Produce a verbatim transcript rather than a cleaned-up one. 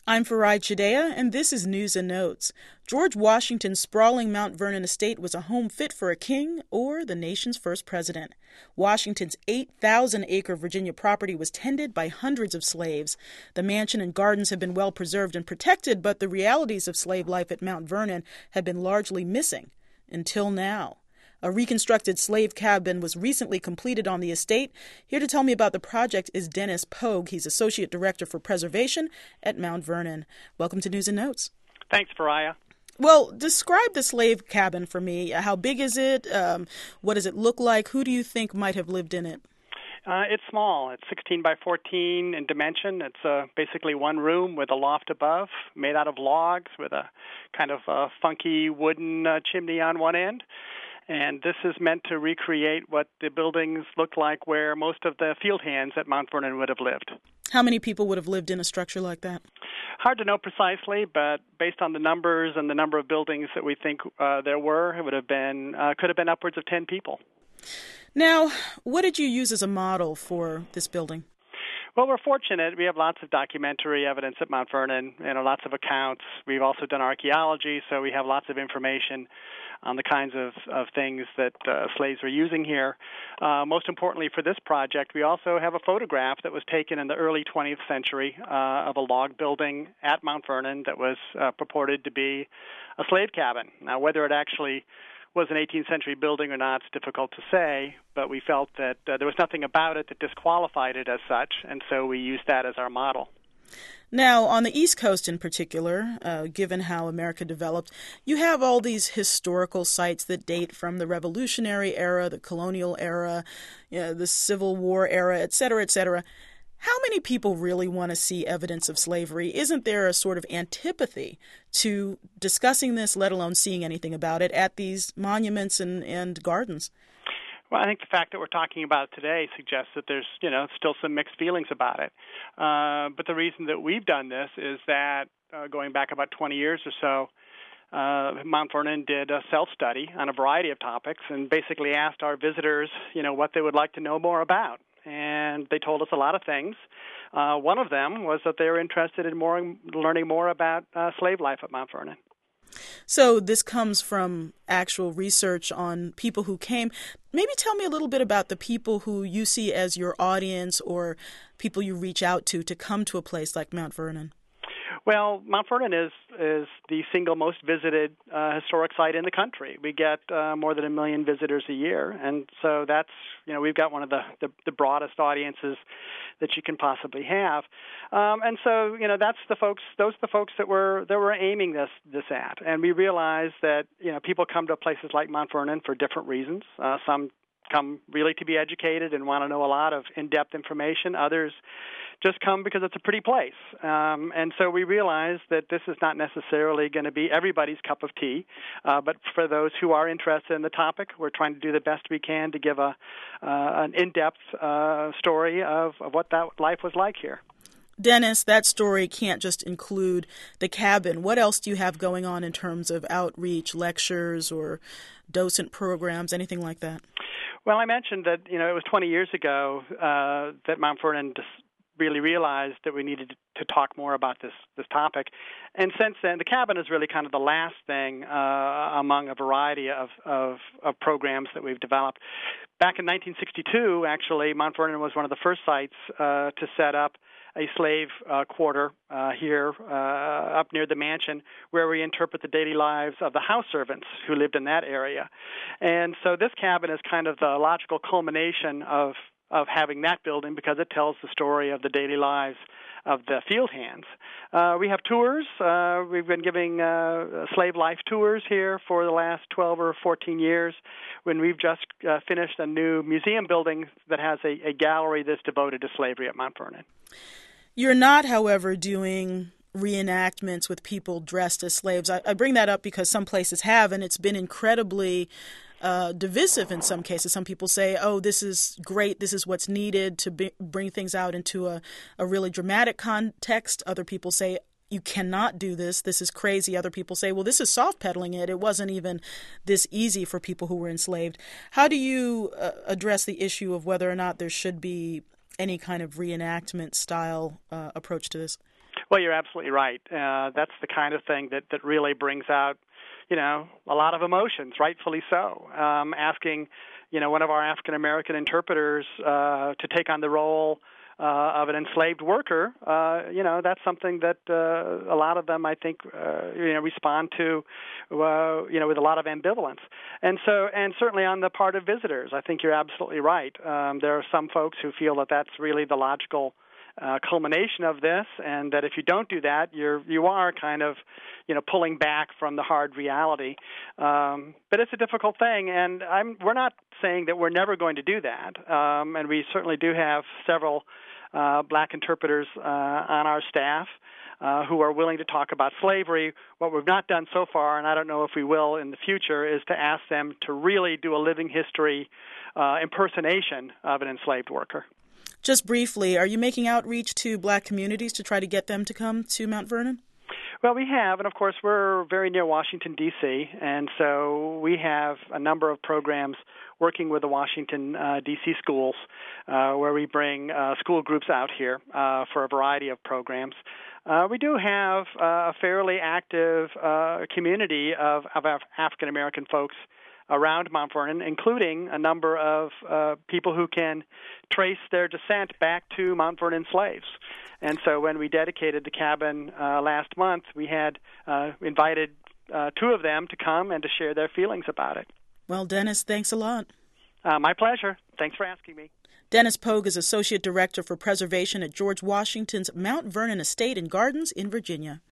I'm Farai Chideya, and this is News and Notes. George Washington's sprawling Mount Vernon estate was a home fit for a king or the nation's first president. Washington's eight thousand acre Virginia property was tended by hundreds of slaves. The mansion and gardens have been well preserved and protected, but the realities of slave life at Mount Vernon have been largely missing until now. A reconstructed slave cabin was recently completed on the estate. Here to tell me about the project is Dennis Pogue. He's Associate Director for Preservation at Mount Vernon. Welcome to News and Notes. Thanks, Pariah. Well, describe the slave cabin for me. How big is it? Um, what does it look like? Who do you think might have lived in it? Uh, it's small. It's sixteen by fourteen in dimension. It's uh, basically one room with a loft above, made out of logs with a kind of uh, funky wooden uh, chimney on one end. And this is meant to recreate what the buildings look like where most of the field hands at Mount Vernon would have lived. How many people would have lived in a structure like that? Hard to know precisely, but based on the numbers and the number of buildings that we think uh, there were, it would have been uh, could have been upwards of ten people. Now, what did you use as a model for this building? Well, we're fortunate. We have lots of documentary evidence at Mount Vernon, you know, lots of accounts. We've also done archaeology, so we have lots of information on the kinds of, of things that uh, slaves were using here. Uh, most importantly for this project, we also have a photograph that was taken in the early twentieth century uh, of a log building at Mount Vernon that was uh, purported to be a slave cabin. Now, whether it actually was an eighteenth century building or not, it's difficult to say, but we felt that uh, there was nothing about it that disqualified it as such, and so we used that as our model. Now, on the East Coast in particular, uh, given how America developed, you have all these historical sites that date from the Revolutionary era, the colonial era, you know, the Civil War era, et cetera, et cetera. How many people really want to see evidence of slavery? Isn't there a sort of antipathy to discussing this, let alone seeing anything about it, at these monuments and, and gardens? Well, I think the fact that we're talking about it today suggests that there's, you know, still some mixed feelings about it. Uh, but the reason that we've done this is that uh, going back about twenty years or so, uh, Mount Vernon did a self-study on a variety of topics and basically asked our visitors, you know, what they would like to know more about. And they told us a lot of things. Uh, one of them was that they were interested in more learning more about uh, slave life at Mount Vernon. So this comes from actual research on people who came. Maybe tell me a little bit about the people who you see as your audience or people you reach out to to come to a place like Mount Vernon. Well, Mount Vernon is is the single most visited uh, historic site in the country. We get uh, more than a million visitors a year, and so that's, you know, we've got one of the, the, the broadest audiences that you can possibly have. Um, and so, you know, that's the folks, those are the folks that we're, that we're aiming this, this at. And we realize that, you know, people come to places like Mount Vernon for different reasons. Uh, some come really to be educated and want to know a lot of in-depth information. Others just come because it's a pretty place. Um, and so we realize that this is not necessarily going to be everybody's cup of tea, uh, but for those who are interested in the topic, we're trying to do the best we can to give a uh, an in-depth uh, story of, of what that life was like here. Dennis, that story can't just include the cabin. What else do you have going on in terms of outreach, lectures, or docent programs, anything like that? Well, I mentioned that, you know, it was twenty years ago uh, that Mount Vernon dis- really realized that we needed to talk more about this this topic. And since then, the cabin is really kind of the last thing uh, among a variety of, of, of programs that we've developed. Back in nineteen sixty-two, actually, Mount Vernon was one of the first sites uh, to set up a slave uh, quarter uh, here uh, up near the mansion where we interpret the daily lives of the house servants who lived in that area. And so this cabin is kind of the logical culmination of of having that building because it tells the story of the daily lives of the field hands. Uh, we have tours. Uh, we've been giving uh, slave life tours here for the last twelve or fourteen years when we've just uh, finished a new museum building that has a, a gallery that's devoted to slavery at Mount Vernon. You're not, however, doing reenactments with people dressed as slaves. I, I bring that up because some places have, and it's been incredibly uh, divisive in some cases. Some people say, oh, this is great, this is what's needed to be, bring things out into a, a really dramatic context. Other people say, you cannot do this, this is crazy. Other people say, well, this is soft-pedaling it. It wasn't even this easy for people who were enslaved. How do you uh, address the issue of whether or not there should be any kind of reenactment style uh, approach to this? Well, you're absolutely right. Uh, that's the kind of thing that, that really brings out, you know, a lot of emotions, rightfully so. Um, asking, you know, one of our African-American interpreters uh, to take on the role uh, of an enslaved worker, uh, you know, that's something that uh, a lot of them, I think, uh, you know, respond to, uh, you know, with a lot of ambivalence. And so, and certainly on the part of visitors, I think you're absolutely right. Um, there are some folks who feel that that's really the logical Uh, culmination of this, and that if you don't do that, you're you are kind of, you know, pulling back from the hard reality. Um, but it's a difficult thing, and I'm we're not saying that we're never going to do that. Um, and we certainly do have several uh, black interpreters uh, on our staff uh, who are willing to talk about slavery. What we've not done so far, and I don't know if we will in the future, is to ask them to really do a living history uh, impersonation of an enslaved worker. Just briefly, are you making outreach to black communities to try to get them to come to Mount Vernon? Well, we have, and of course, we're very near Washington, D C, and so we have a number of programs working with the Washington, uh, D C schools uh, where we bring uh, school groups out here uh, for a variety of programs. Uh, we do have uh, a fairly active uh, community of, of African-American folks around Mount Vernon, including a number of uh, people who can trace their descent back to Mount Vernon slaves. And so when we dedicated the cabin uh, last month, we had uh, invited uh, two of them to come and to share their feelings about it. Well, Dennis, thanks a lot. Uh, my pleasure. Thanks for asking me. Dennis Pogue is Associate Director for Preservation at George Washington's Mount Vernon Estate and Gardens in Virginia.